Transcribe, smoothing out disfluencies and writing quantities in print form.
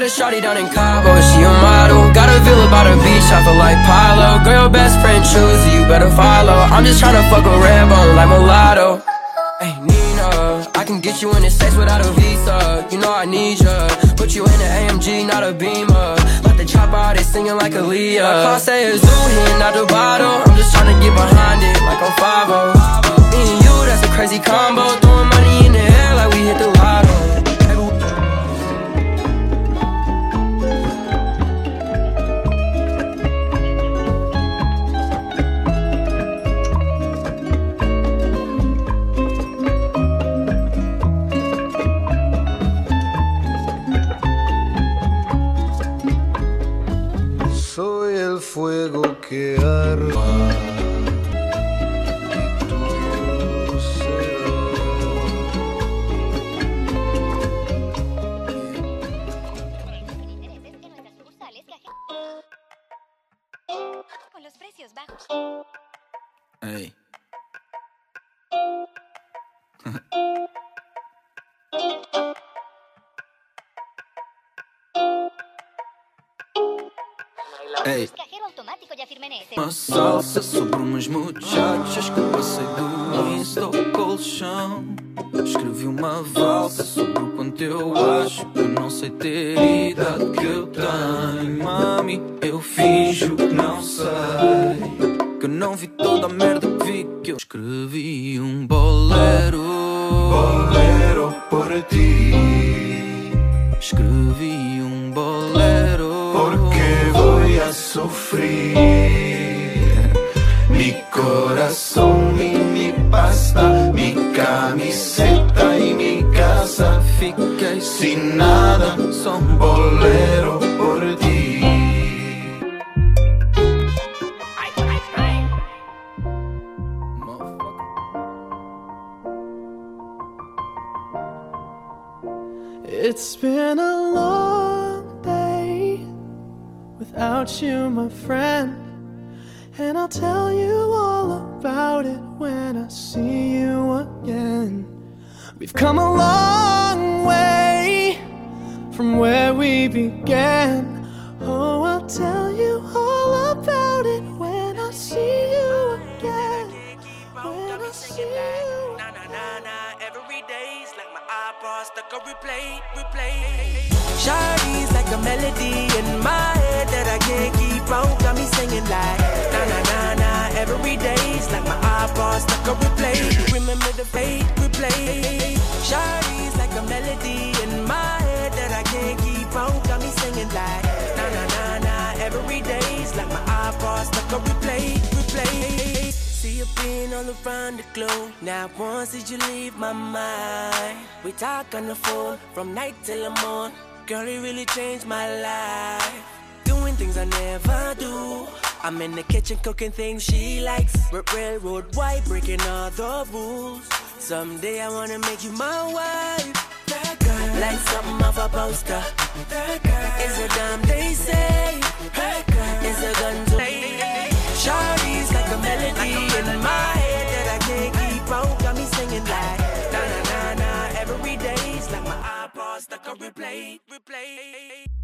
a shawty down in Cabo, she a model. Got a villa by the beach, I feel like Pilo. Girl, best friend choose, you better follow. I'm just tryna fuck a red bone like mulatto. Hey Nina, I can get you in the States without a visa. You know I need ya. Put you in an AMG, not a Beamer. Let the chopper out, they singing like Aaliyah. My car say it's zoo here, not the bottle. I'm just tryna get behind it like I'm 5-0. Me and you, that's a crazy combo. Throwing money in the air like we hit the lotto. Soy el fuego que arma y tú serás. Con los precios bajos. Hey. Ei, Cajero automático, ya firmé en ese. uma salsa sobre umas muchachas que passei do Insta ao colchão. Escrevi uma valsa sobre o quanto eu acho que não sei ter a idade que eu tenho. Mami, eu finjo que não sei, que não vi toda a merda que vi, que eu escrevi um bolero. Bolero por ti. Escrevi um bolero. Porque vou a sufrir. Mi corazón y mi pasta, mi camiseta y mi casa. Fiquei sin nada, só bolero por ti. It's been a long day without you, my friend, and I'll tell you all about it when I see you again. We've come a long way from where we began. Oh, I'll tell you all about it when I see you again. When I see you. Na na na na, every day's like my iPod stuck on replay. Shawty's like a melody in my head that I can't keep on. Got me singing like na na na na, every day's like my iPod stuck on replay. Remember the fate, replay. Shawty's like a melody in my head that I can't keep on. Got me singing like na na na na, every day's like my iPod stuck on replay. See you been all around the globe. Now once did you leave my mind? We talk on the phone from night till the morn. Girl, it really changed my life. Doing things I never do. I'm in the kitchen cooking things she likes. Railroad white, breaking all the rules. Someday I wanna make you my wife. That girl, like something off a poster. That girl is a dime they say. That girl is a gun to Shawty's like a melody in my head that I can't keep on. Got me singing like na na na na, every day's like my iPod stuck on replay.